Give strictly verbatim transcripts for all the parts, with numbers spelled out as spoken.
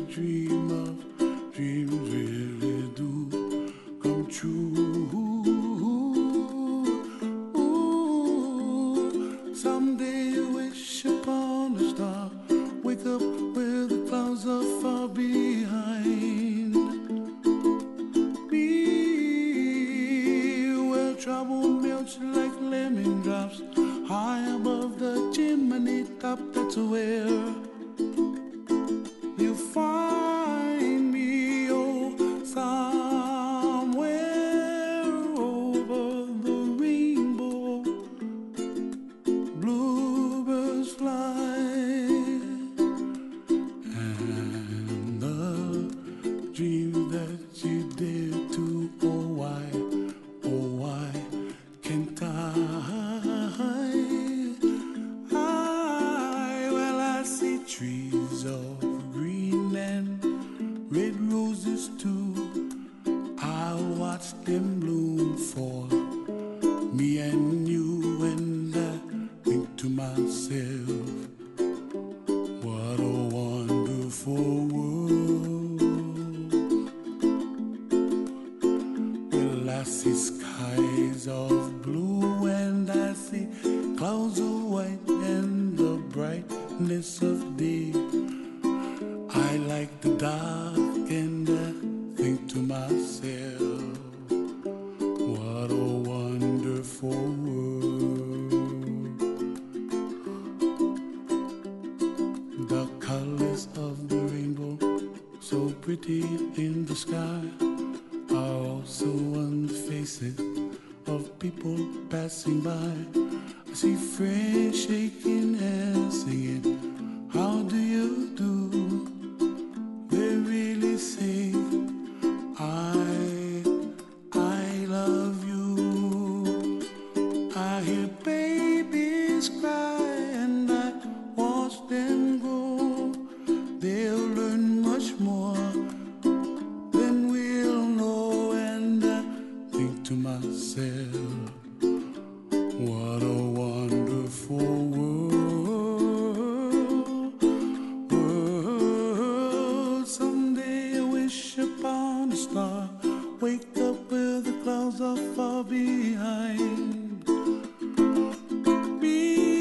dream of dreams really do come true. Ooh, someday you wish upon a star, wake up where the clouds are far behind. Be where trouble melts like lemon drops, high above the chimney top. That's where you find me, oh, somewhere over the rainbow. Bluebirds fly, and the dreams that you dare to, oh why, oh why can't I? Trees of green and red roses too, I watch them bloom for me and you, and I think to myself, what a wonderful world. Well, I see skies of blue and I see clouds of white and the brightness of day. I like the dark and I think to myself, what a wonderful world. The colors of the rainbow, so pretty in the sky, are also on the faces of people passing by. I see friends shaking hands singing, how do you do? They really say, I, I love you. I hear babies cry and I watch them grow. They'll learn much more than we'll know, and I think to myself, what a wonderful world, world. Someday I wish upon a star, wake up where the clouds are far behind. Be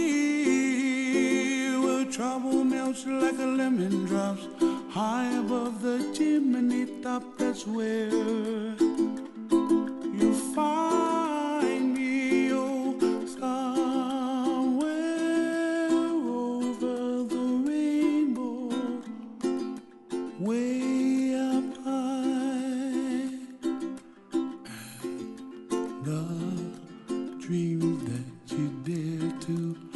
where trouble melts like a lemon drops, high above the chimney top. That's where you find me, oh, somewhere over the rainbow, way up high. And the dreams that you dare to